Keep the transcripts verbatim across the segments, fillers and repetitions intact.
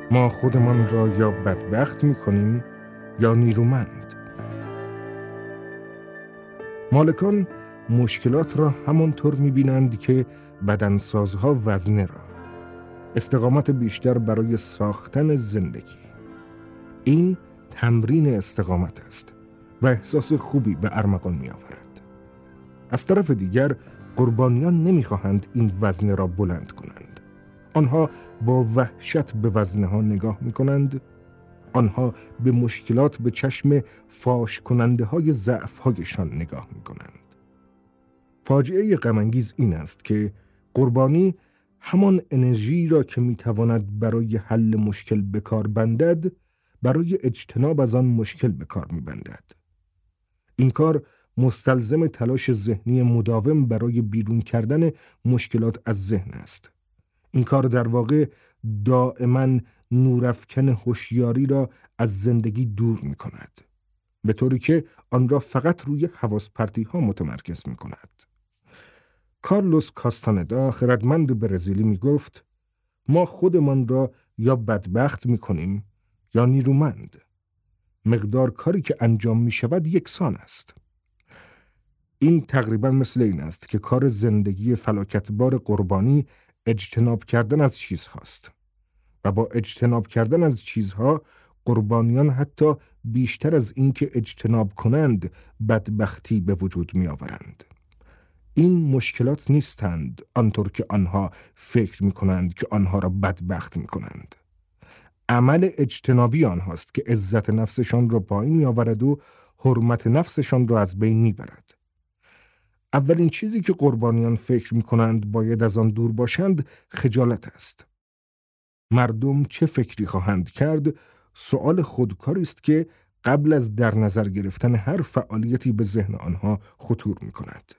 ما خودمان را یا بدبخت می‌کنیم یا نیرومند. مالکان مشکلات را همانطور می‌بینند که بدنسازها وزنه را. استقامت بیشتر برای ساختن زندگی. این تمرین استقامت است و احساس خوبی به ارمغان می‌آورد. از طرف دیگر قربانیان نمی‌خواهند این وزنه را بلند کنند. آنها با وحشت به وزنه ها نگاه می‌کنند. آنها به مشکلات به چشم فاش کننده های ضعف هایشان نگاه می‌کنند. فاجعه غم‌انگیز این است که قربانی همان انرژی را که می‌تواند برای حل مشکل به کار بندد، برای اجتناب از آن مشکل به کار می‌بندد. این کار مستلزم تلاش ذهنی مداوم برای بیرون کردن مشکلات از ذهن است. این کار در واقع دائما نورافکن هوشیاری را از زندگی دور می کند، به طوری که آن را فقط روی حواس پرتی ها متمرکز می کند. کارلوس کاستاندا خردمند برزیلی می گفت ما خودمان را یا بدبخت می کنیم یا نیرومند. مقدار کاری که انجام می شود یکسان است. این تقریبا مثل این است که کار زندگی فلاکتبار قربانی اجتناب کردن از چیزهاست و با اجتناب کردن از چیزها قربانیان حتی بیشتر از این که اجتناب کنند بدبختی به وجود می آورند. این مشکلات نیستند آنطور که آنها فکر می کنند که آنها را بدبخت می کنند. عمل اجتنابی آنهاست که عزت نفسشان را پایین می آورد و حرمت نفسشان را از بین می برد. اولین چیزی که قربانیان فکر می کنند باید از آن دور باشند خجالت است. مردم چه فکری خواهند کرد سؤال خودکاری است که قبل از در نظر گرفتن هر فعالیتی به ذهن آنها خطور می کند.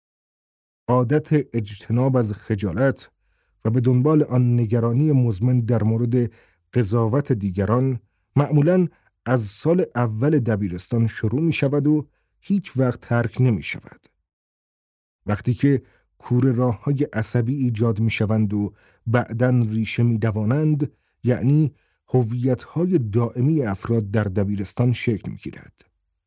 عادت اجتناب از خجالت و به دنبال آن نگرانی مزمن در مورد قضاوت دیگران معمولاً از سال اول دبیرستان شروع می شود و هیچ وقت ترک نمی شود. وقتی که کوره راه‌های عصبی ایجاد می‌شوند و بعداً ریشه می‌دوانند، یعنی هویت‌های دائمی افراد در دبیرستان شکل می‌گیرد.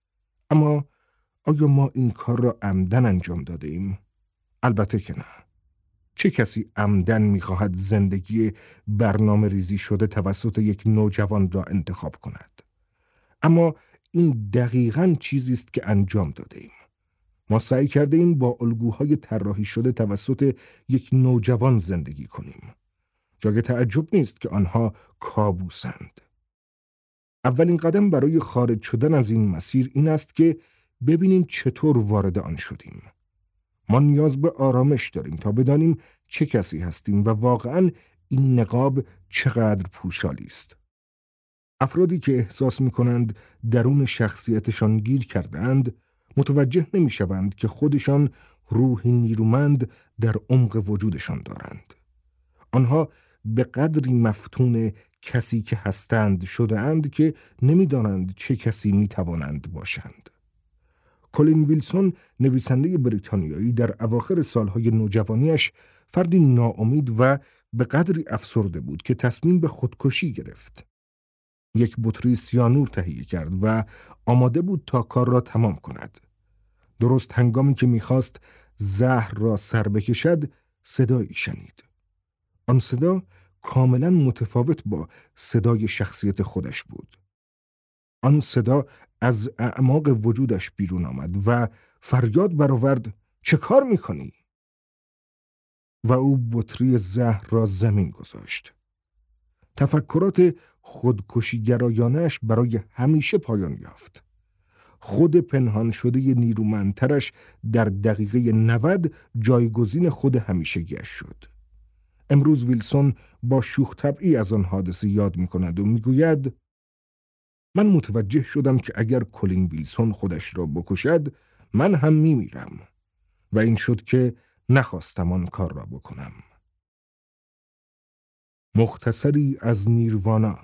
اما آیا ما این کار را عمدن انجام داده‌ایم؟ البته که نه. چه کسی عمدن می‌خواهد زندگی برنامه ریزی شده توسط یک نوجوان را انتخاب کند؟ اما این دقیقاً چیزی است که انجام داده‌ایم. ما سعی کرده ایم با الگوهای طراحی شده توسط یک نوجوان زندگی کنیم. جای تعجب نیست که آنها کابوسند. اولین قدم برای خارج شدن از این مسیر این است که ببینیم چطور وارد آن شدیم. ما نیاز به آرامش داریم تا بدانیم چه کسی هستیم و واقعاً این نقاب چقدر پوشالی است. افرادی که احساس می‌کنند درون شخصیتشان گیر کرده‌اند، متوجه نمی شوند که خودشان روحی نیرومند در عمق وجودشان دارند. آنها به قدری مفتون کسی که هستند شده اند که نمی دانند چه کسی می توانند باشند. کلین ویلسون نویسنده بریتانیایی در اواخر سالهای نوجوانیش فردی ناامید و به قدری افسرده بود که تصمیم به خودکشی گرفت. یک بطری سیانور تهیه کرد و آماده بود تا کار را تمام کند. درست هنگامی که می‌خواست زهر را سر بکشد، صدایی شنید. آن صدا کاملاً متفاوت با صدای شخصیت خودش بود. آن صدا از اعماق وجودش بیرون آمد و فریاد برآورد: چه کار می‌کنی؟ و او بطری زهر را زمین گذاشت. تفکرات خودکشی گرایانه‌اش برای همیشه پایان یافت. خود پنهان شده نیرومندترش در دقیقه نود جایگزین خود همیشگیش شد. امروز ویلسون با شوخ طبعی از آن حادثه یاد می کند و می گوید من متوجه شدم که اگر کلین ویلسون خودش را بکشد من هم می میرم و این شد که نخواستم آن کار را بکنم. مختصری از نیروانا.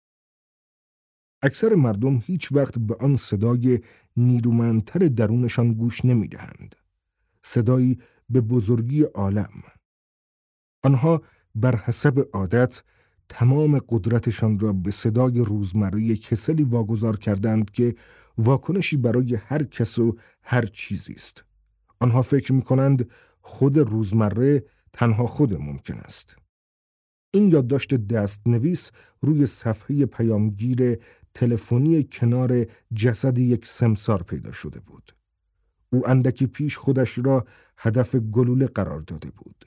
اکثر مردم هیچ وقت به آن صدای نیرومندتر درونشان گوش نمی دهند. صدایی به بزرگی عالم. آنها بر حسب عادت تمام قدرتشان را به صدای روزمره کسلی واگذار کردند که واکنشی برای هر کس و هر چیزی است. آنها فکر می‌کنند خود روزمره تنها خود ممکن است. این یادداشت دستنویس روی صفحه پیامگیر تلفنی کنار جسد یک سمسار پیدا شده بود. او اندکی پیش خودش را هدف گلوله قرار داده بود.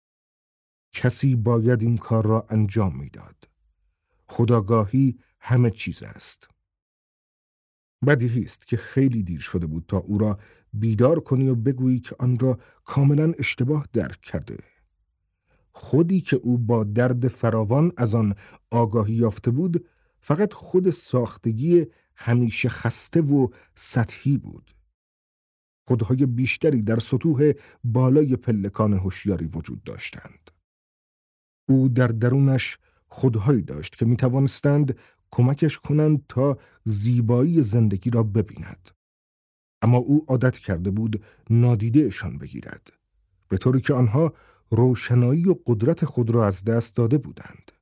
کسی باید این کار را انجام میداد. خودآگاهی همه چیز است. بدیهی است که خیلی دیر شده بود تا او را بیدار کنی و بگویی که آن را کاملا اشتباه درک کرده. خودی که او با درد فراوان از آن آگاهی یافته بود، فقط خود ساختگی همیشه خسته و سطحی بود. خودهای بیشتری در سطوح بالای پلکان هوشیاری وجود داشتند. او در درونش خودهایی داشت که می توانستند کمکش کنند تا زیبایی زندگی را ببیند. اما او عادت کرده بود نادیدهشان بگیرد، به طوری که آنها روشنایی و قدرت خود را از دست داده بودند.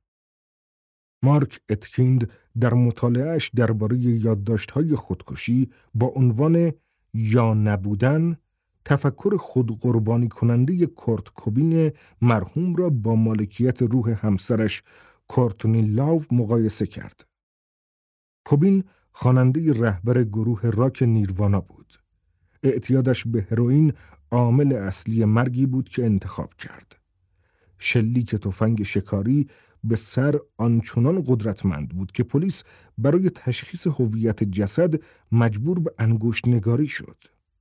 مارک اتکیند در مطالعه‌اش درباره یادداشت‌های خودکشی با عنوان یا نبودن، تفکر خودقربانی کننده کورت کوبین مرحوم را با مالکیت روح همسرش کورتنی لاو مقایسه کرد. کوبین خواننده رهبر گروه راک نیروانا بود. اعتیادش به هروئین عامل اصلی مرگی بود که انتخاب کرد. شلیک تفنگ شکاری به سر آنچنان قدرتمند بود که پلیس برای تشخیص هویت جسد مجبور به انگشت نگاری شد.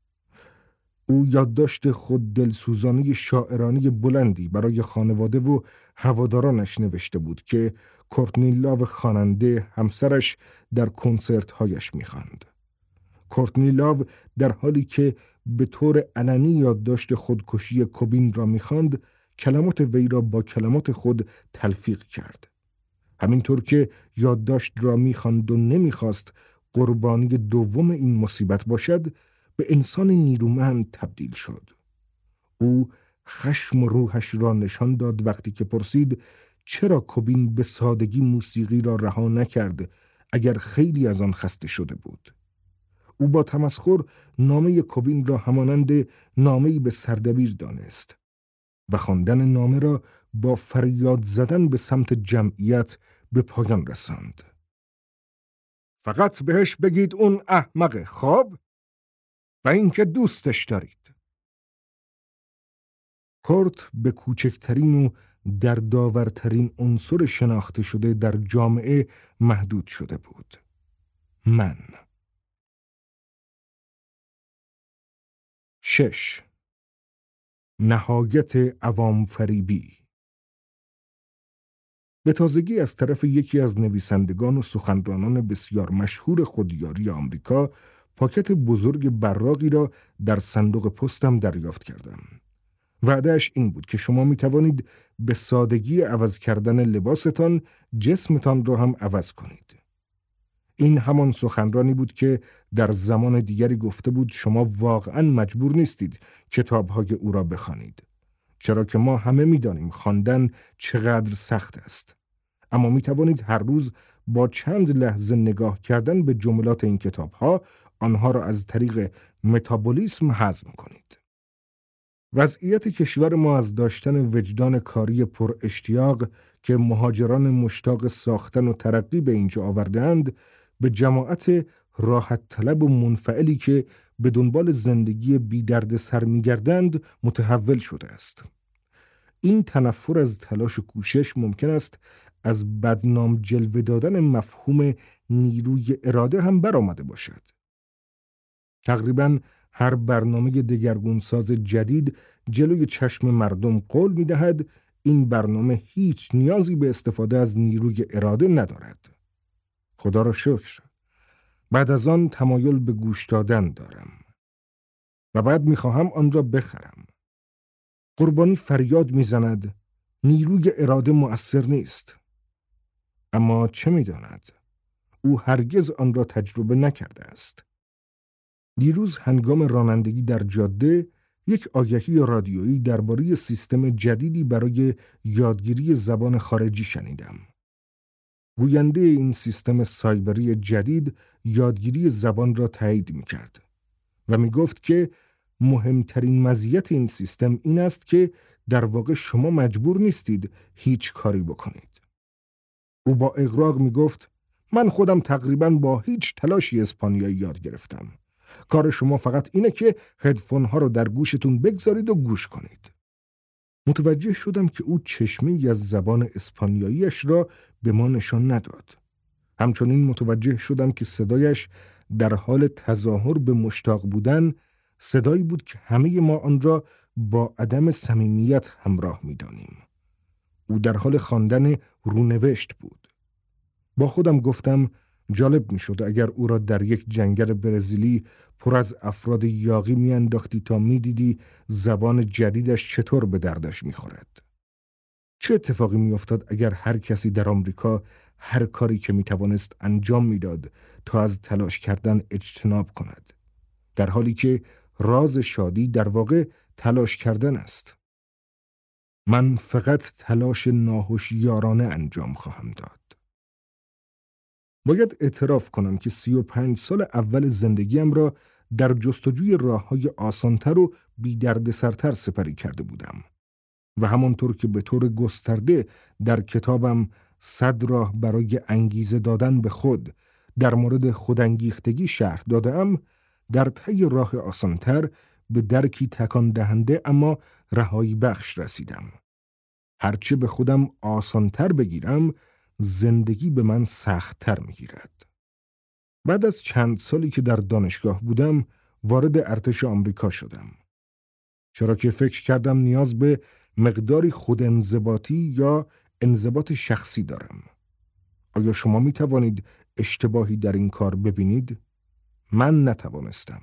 او یادداشت خود دلسوزانه شاعرانه بلندی برای خانواده و هوادارانش نوشته بود که کورتنی لاو خواننده همسرش در کنسرت‌هایش می‌خواند. کورتنی لاو در حالی که به طور علنی یادداشت خودکشی کوبین را می‌خواند، کلمات وی را با کلمات خود تلفیق کرد. همینطور که یادداشت را می‌خواند و نمی‌خواست قربانی دوم این مصیبت باشد، به انسان نیرومند تبدیل شد. او خشم و روحش را نشان داد وقتی که پرسید چرا کوبین به سادگی موسیقی را رها نکرد اگر خیلی از آن خسته شده بود. او با تمسخر نامه کوبین را همانند نامه‌ای به سردبیر دانست و خواندن نامه را با فریاد زدن به سمت جمعیت به پایان رساند. فقط بهش بگید اون احمق، خواب و اینکه دوستش دارید. کورت به کوچکترین و دردآورترین عنصر شناخته شده در جامعه محدود شده بود: من. شش. نهایت عوام فریبی. به تازگی از طرف یکی از نویسندگان و سخنرانان بسیار مشهور خودیاری آمریکا پاکت بزرگ براقی را در صندوق پستم دریافت کردم. وعدهش این بود که شما می توانید به سادگی عوض کردن لباستان جسمتان را هم عوض کنید. این همان سخنرانی بود که در زمان دیگری گفته بود شما واقعاً مجبور نیستید کتاب‌های او را بخوانید، چرا که ما همه می‌دانیم خواندن چقدر سخت است. اما می توانید هر روز با چند لحظه نگاه کردن به جملات این کتاب‌ها آنها را از طریق متابولیسم هضم کنید. وضعیت کشور ما از داشتن وجدان کاری پر اشتیاق که مهاجران مشتاق ساختن و ترقی به اینجا آورده‌اند، به جماعت راحت طلب و منفعلی که به دنبال زندگی بی درد سر می‌گردند متحول شده است. این تنفر از تلاش و کوشش ممکن است از بدنام جلوه دادن مفهوم نیروی اراده هم برآمده باشد. تقریباً هر برنامه دگرگونساز جدید جلوی چشم مردم قول می‌دهد این برنامه هیچ نیازی به استفاده از نیروی اراده ندارد. خدا را شکر. بعد از آن تمایل به گوش دادن دارم و بعد می‌خواهم آن را بخرم. قربانی فریاد می‌زند نیروی اراده مؤثر نیست. اما چه می‌داند؟ او هرگز آن را تجربه نکرده است. دیروز هنگام رانندگی در جاده یک آگهی رادیویی درباره سیستم جدیدی برای یادگیری زبان خارجی شنیدم. گوینده این سیستم سایبری جدید یادگیری زبان را تایید می کرد و می گفت که مهمترین مزیت این سیستم این است که در واقع شما مجبور نیستید هیچ کاری بکنید. او با اغراق می گفت من خودم تقریباً با هیچ تلاشی اسپانیایی یاد گرفتم. کار شما فقط اینه که هدفون ها رو در گوشتون بگذارید و گوش کنید. متوجه شدم که او چشمه‌ای از زبان اسپانیاییش را به ما نشان نداد. همچنین متوجه شدم که صدایش در حال تظاهر به مشتاق بودن صدایی بود که همه ما آن را با عدم صمیمیت همراه می‌دانیم. او در حال خواندن رونوشت بود. با خودم گفتم جالب می‌شد اگر او را در یک جنگل برزیلی پر از افراد یاغی می‌انداختی تا می‌دیدی زبان جدیدش چطور به دردش می‌خورد. چه اتفاقی می‌افتاد اگر هر کسی در آمریکا هر کاری که می‌توانست انجام می‌داد تا از تلاش کردن اجتناب کند، در حالی که راز شادی در واقع تلاش کردن است. من فقط تلاش ناهوشیارانه انجام خواهم داد. باید اعتراف کنم که سی و پنج سال اول زندگیم را در جستجوی راه‌های آسان‌تر و بی‌دردسرتر سپری کرده بودم و همانطور که به طور گسترده در کتابم صد راه برای انگیزه دادن به خود در مورد خودانگیختگی شرح دادم، در طی راه آسان‌تر به درکی تکان دهنده اما رهایی بخش رسیدم. هرچه به خودم آسان‌تر بگیرم، زندگی به من سخت‌تر می‌گیرد. بعد از چند سالی که در دانشگاه بودم، وارد ارتش آمریکا شدم. چرا که فکر کردم نیاز به مقداری خودانضباطی یا انضباط شخصی دارم. آیا شما می توانید اشتباهی در این کار ببینید؟ من نتوانستم.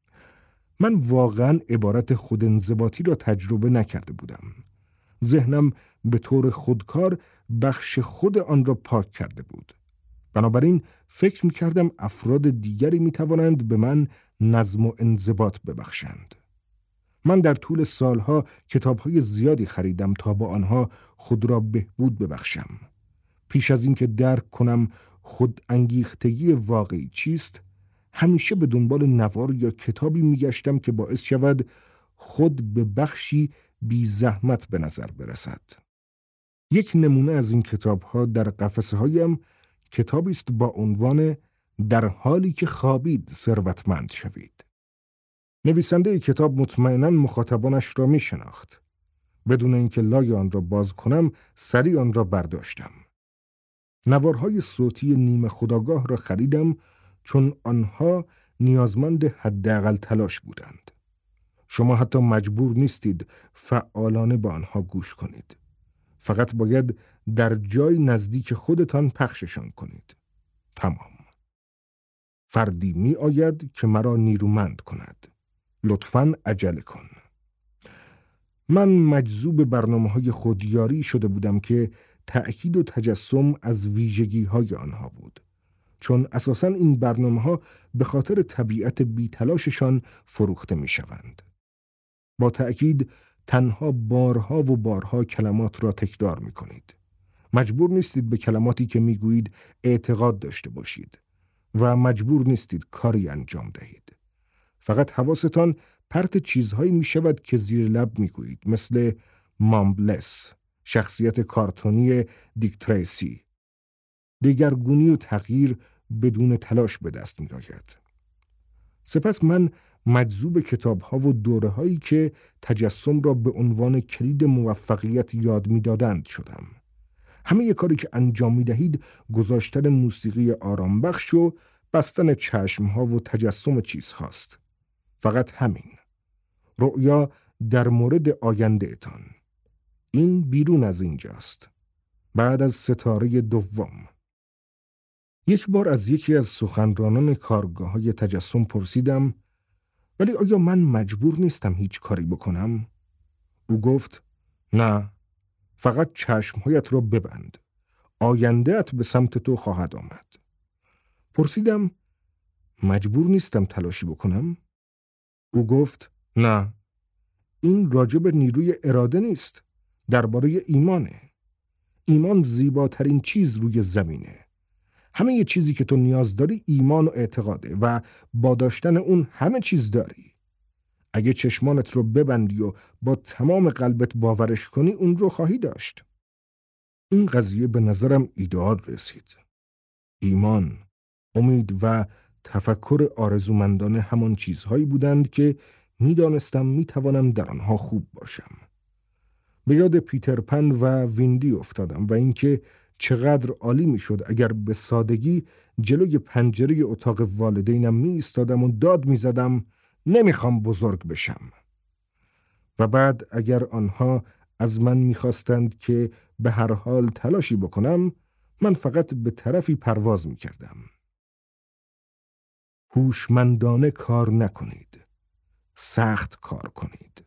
من واقعاً عبارت خودانضباطی را تجربه نکرده بودم. ذهنم به طور خودکار بخش خود آن را پاک کرده بود. بنابراین فکر می کردم افراد دیگری می توانند به من نظم و انضباط ببخشند. من در طول سالها کتاب‌های زیادی خریدم تا با آنها خود را بهبود ببخشم. پیش از اینکه درک کنم خود انگیختگی واقعی چیست، همیشه به دنبال نوار یا کتابی می‌گشتم که باعث شود خود به بخشی بی زحمت به نظر برسد. یک نمونه از این کتاب‌ها در قفسه‌هایم کتابی است با عنوان در حالی که خوابید ثروتمند شوید. نویسنده کتاب مطمئناً مخاطبانش را می شناخت. بدون اینکه لای آن را باز کنم، سریع آن را برداشتم. نوارهای صوتی نیمه خودآگاه را خریدم چون آنها نیازمند حداقل تلاش بودند. شما حتی مجبور نیستید فعالانه با آنها گوش کنید. فقط باید در جای نزدیک خودتان پخششان کنید. تمام. فردی می آید که مرا نیرومند کند. لطفاً عجله کن. من مجذوب برنامه‌های خودیاری شده بودم که تأکید و تجسم از ویژگی‌های آنها بود. چون اساساً این برنامه‌ها به خاطر طبیعت بی‌تلاششان فروخته می‌شوند. با تأکید تنها بارها و بارها کلمات را تکرار می‌کنید. مجبور نیستید به کلماتی که می‌گویید اعتقاد داشته باشید و مجبور نیستید کاری انجام دهید. فقط حواستان پرت چیزهایی می شود که زیر لب می گویید، مثل مامبلس، شخصیت کارتونی دیک تریسی. دگرگونی و تغییر بدون تلاش به دست می آید. سپس من مجذوب کتاب‌ها و دوره‌هایی که تجسم را به عنوان کلید موفقیت یاد می دادند شدم. همه یک کاری که انجام می دهید گذاشتن موسیقی آرام بخش و بستن چشم‌ها و تجسم چیزهاست. فقط همین. رؤیا در مورد آینده اتان. این بیرون از اینجاست. بعد از ستاره دوم. یک بار از یکی از سخنرانان کارگاه‌های تجسم پرسیدم ولی آیا من مجبور نیستم هیچ کاری بکنم؟ او گفت نه، فقط چشمهایت را ببند. آینده‌ات به سمت تو خواهد آمد. پرسیدم مجبور نیستم تلاشی بکنم؟ او گفت نه، این راجع به نیروی اراده نیست، درباره ایمانه. ایمان زیباترین چیز روی زمینه. همه یه چیزی که تو نیاز داری ایمان و اعتقاده و با داشتن اون همه چیز داری. اگه چشمانت رو ببندی و با تمام قلبت باورش کنی اون رو خواهی داشت. این قضیه به نظرم ایدئال رسید. ایمان، امید و تفکر آرزومندانه همان چیزهایی بودند که میدانستم میتوانم در آنها خوب باشم. به یاد پیتر پن و ویندی افتادم و اینکه چقدر عالی میشد اگر به سادگی جلوی پنجره اتاق والدینم می ایستادم و داد می زدم نمیخوام بزرگ بشم. و بعد اگر آنها از من میخواستند که به هر حال تلاشی بکنم، من فقط به طرفی پرواز میکردم. هوشمندانه کار نکنید. سخت کار کنید.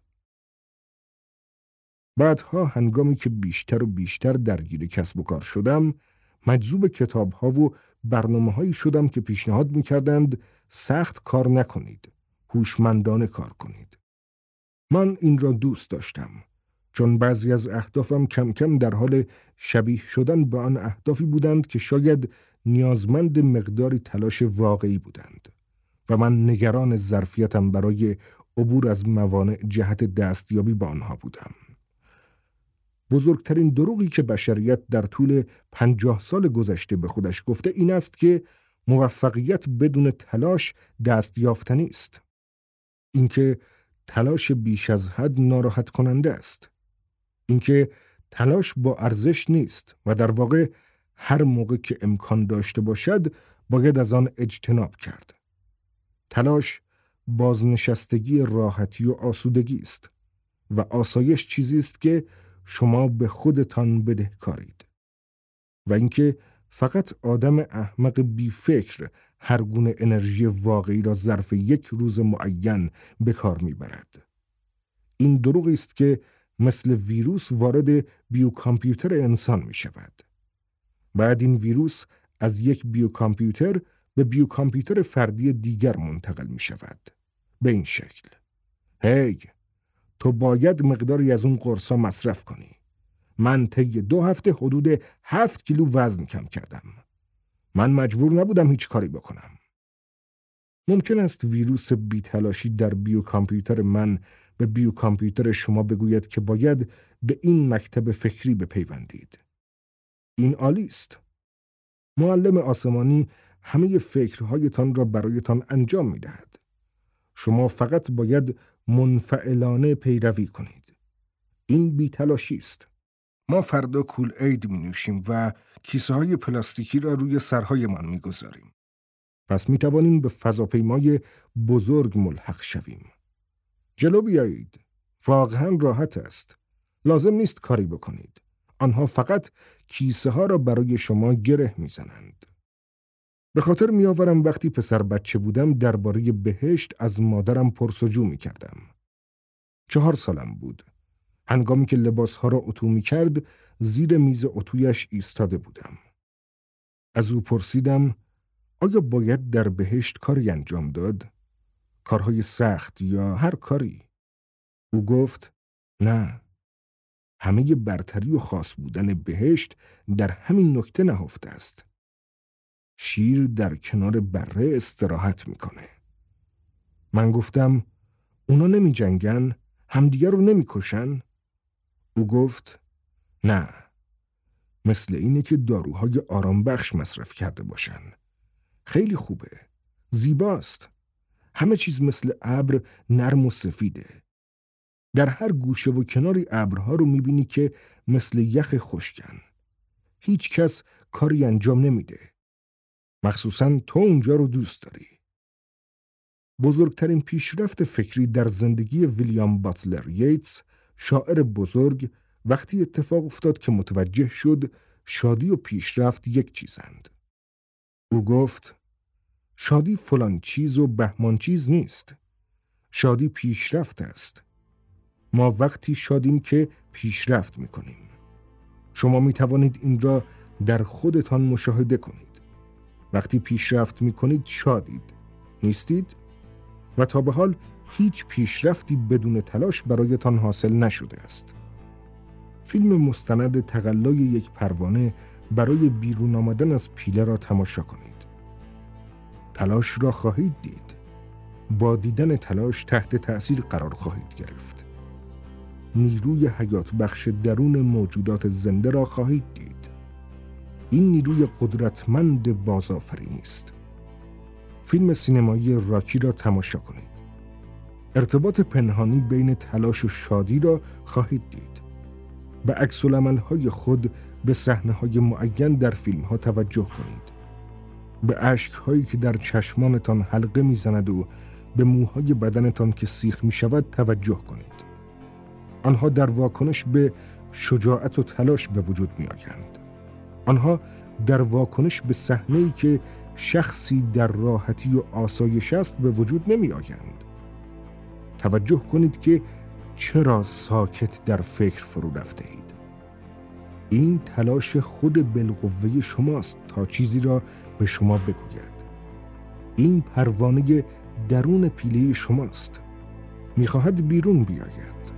بعدها هنگامی که بیشتر و بیشتر درگیر کسب و کار شدم، مجذوب کتاب‌ها و برنامه‌هایی شدم که پیشنهاد می‌کردند سخت کار نکنید، هوشمندانه کار کنید. من این را دوست داشتم، چون بعضی از اهدافم کم کم در حال شبیه شدن به آن اهدافی بودند که شاید نیازمند مقداری تلاش واقعی بودند و من نگران ظرفیتم برای عبور از موانع جهت دستیابی به آنها بودم. بزرگترین دروغی که بشریت در طول پنجاه سال گذشته به خودش گفته این است که موفقیت بدون تلاش دستیافتنی است. اینکه تلاش بیش از حد ناراحت کننده است. اینکه تلاش با ارزش نیست و در واقع هر موقع که امکان داشته باشد باید از آن اجتناب کرد. تلاش بازنشستگی راحتی و آسودگی است و آسایش چیزی است که شما به خودتان بدهکارید و اینکه فقط آدم احمق بی فکر هر گونه انرژی واقعی را ظرف یک روز معین به کار میبرد. این دروغی است که مثل ویروس وارد بیوکامپیوتر انسان می شود. بعد این ویروس از یک بیوکامپیوتر به بیوکامپیوتر فردی دیگر منتقل می شود. به این شکل: هی، تو باید مقداری از اون قرصا مصرف کنی. من طی دو هفته حدود هفت کیلو وزن کم کردم. من مجبور نبودم هیچ کاری بکنم. ممکن است ویروس بی‌تلاشی در بیوکامپیوتر من به بیوکامپیوتر شما بگوید که باید به این مکتب فکری بپیوندید. این عالی است. معلم آسمانی همه فکرهایتان را برایتان انجام می دهد. شما فقط باید منفعلانه پیروی کنید. این بی‌تلاشی است. ما فردا کول اید می نوشیم و کیسه های پلاستیکی را روی سرهایمان می گذاریم. پس می توانیم به فضاپیمای بزرگ ملحق شویم. جلو بیایید. واقعا راحت است. لازم نیست کاری بکنید. آنها فقط کیسه ها را برای شما گره می زنند. به خاطر می آورم وقتی پسر بچه بودم درباره بهشت از مادرم پرسجو می کردم. چهار سالم بود. هنگامی که لباسها را اتو می کرد زیر میز اتویش ایستاده بودم. از او پرسیدم آیا باید در بهشت کاری انجام داد؟ کارهای سخت یا هر کاری؟ او گفت نه. همه برتری و خاص بودن بهشت در همین نکته نهفته است. شیر در کنار بره استراحت میکنه. من گفتم اونا نمی جنگن؟ همدیگر رو نمی کشن؟ او گفت نه. مثل اینه که داروهای آرام بخش مصرف کرده باشن. خیلی خوبه. زیباست. همه چیز مثل ابر نرم و سفیده. در هر گوشه و کناری ابرها رو میبینی که مثل یخ خشکن. هیچ کس کاری انجام نمیده. مخصوصاً تو اونجا رو دوست داری. بزرگترین پیشرفت فکری در زندگی ویلیام باتلر ییتس، شاعر بزرگ، وقتی اتفاق افتاد که متوجه شد شادی و پیشرفت یک چیزند. او گفت شادی فلان چیز و بهمان چیز نیست. شادی پیشرفت است. ما وقتی شادیم که پیشرفت میکنیم. شما میتوانید این را در خودتان مشاهده کنید. وقتی پیشرفت میکنید شادید. نیستید؟ و تا به حال هیچ پیشرفتی بدون تلاش برایتان حاصل نشده است. فیلم مستند تقلای یک پروانه برای بیرون آمدن از پیله را تماشا کنید. تلاش را خواهید دید. با دیدن تلاش تحت تأثیر قرار خواهید گرفت. نیروی حیات بخش درون موجودات زنده را خواهید دید. این نیروی قدرتمند بازآفرینی است. فیلم سینمایی راکی را تماشا کنید. ارتباط پنهانی بین تلاش و شادی را خواهید دید. به عکس‌العمل‌های خود به صحنه‌های معین در فیلم‌ها توجه کنید. به اشک‌هایی که در چشمانتان حلقه می‌زند و به موهای بدنتان که سیخ می‌شود توجه کنید. آنها در واکنش به شجاعت و تلاش به وجود می‌آیند. آنها در واکنش به صحنه‌ای که شخصی در راحتی و آسایش است به وجود نمی‌آیند. توجه کنید که چرا ساکت در فکر فرو رفته اید. این تلاش خود بالقوه شماست تا چیزی را به شما بگوید. این پروانه درون پیله شماست. می‌خواهد بیرون بیاید.